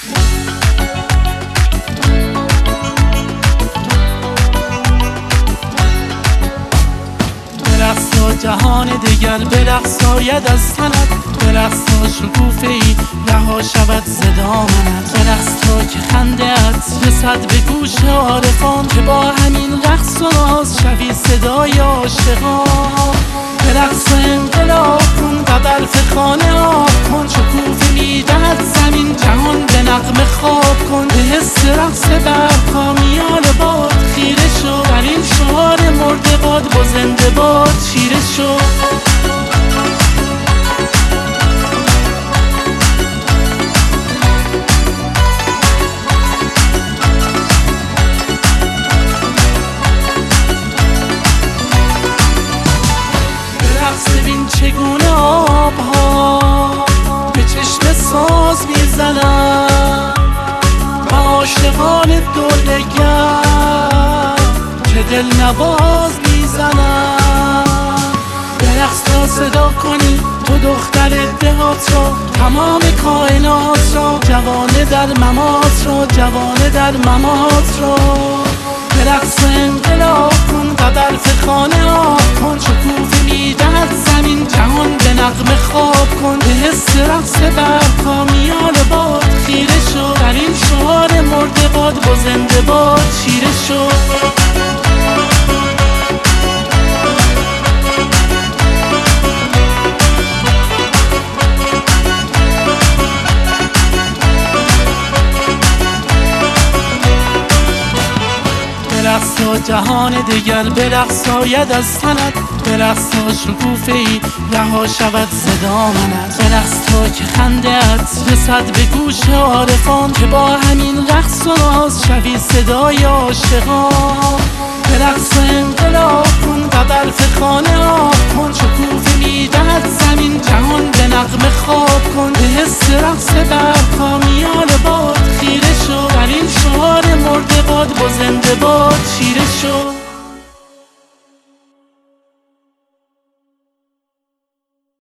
برقصا جهان دیگر، برقصاید از تنت، برقصا شکوفه ای رها شود صدا منت. برقص تا که خنده ات رسد به گوش عارفان، که با همین رقص و ناز شوی صدای عاشقان. برقص انقلاب کن، قبل خانه آب کن، شکوفه میدهد زمین جهان به نغمه خواب کن. به حس رقص برپا میان باد خیره شو، در این شعار مرده باد با زنده باد چیره شو. ببین چگونه آبها به چشم ساز میزنن، و عاشقان دورنگر که دل نواز میزنن. برقص تا صدا کنی تو دختر دهات را، تمام کائنات را، جوانه در ممات را، جوانه در ممات را. برقص انقلاب کن، قبل خانه آب کن، شکوفه میدهد زمین جهان به نغمه خواب کن. به حس رقص برپا میان باد خیره شو، در این شعار مرده باد با زنده باد چیره شو. برقصا جهان دیگر، برقصاید از تنت، برقصا شکوفه ای رها شود صدا منت. برقص تا که خنده ات رسد به گوش عارفان، که با همین رقص و ناز شوی صدای عاشقان. برقص انقلاب کن، قبل خانه آب کن، شکوفه میدهد زمین جهان